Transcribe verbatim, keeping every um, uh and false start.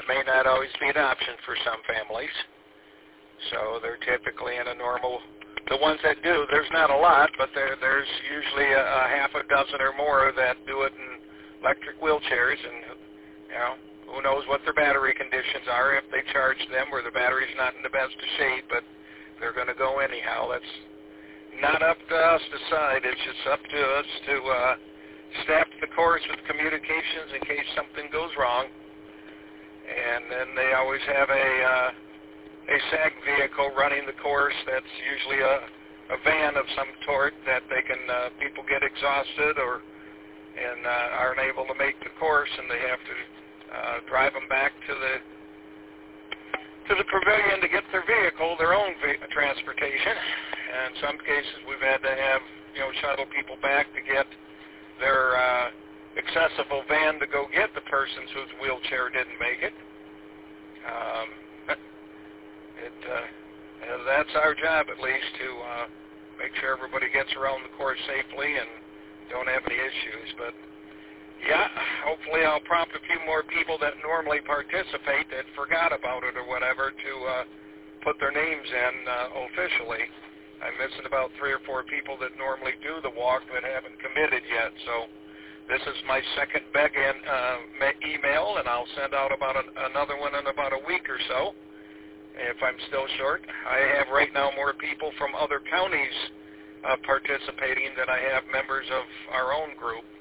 may not always be an option for some families. So they're typically in a normal, the ones that do, there's not a lot, but there, there's usually a, a half a dozen or more that do it in electric wheelchairs, and, you know, who knows what their battery conditions are if they charge them or the battery's not in the best of shape, but they're going to go anyhow. That's not up to us to decide. It's just up to us to uh, staff the course with communications in case something goes wrong. And then they always have a uh, a S A G vehicle running the course. That's usually a, a van of some sort that they can uh, people get exhausted or and uh, aren't able to make the course, and they have to uh, drive them back to the to the pavilion to get their vehicle, their own ve- transportation. And in some cases, we've had to have you know shuttle people back to get their uh, accessible van to go get the persons whose wheelchair didn't make it. Um, it uh, that's our job, at least, to uh, make sure everybody gets around the course safely and don't have any issues. But yeah, hopefully I'll prompt a few more people that normally participate that forgot about it or whatever to uh, put their names in uh, officially. I'm missing about three or four people that normally do the walk that haven't committed yet. So this is my second beg-in uh, email, and I'll send out about an, another one in about a week or so if I'm still short. I have right now more people from other counties uh, participating than I have members of our own group.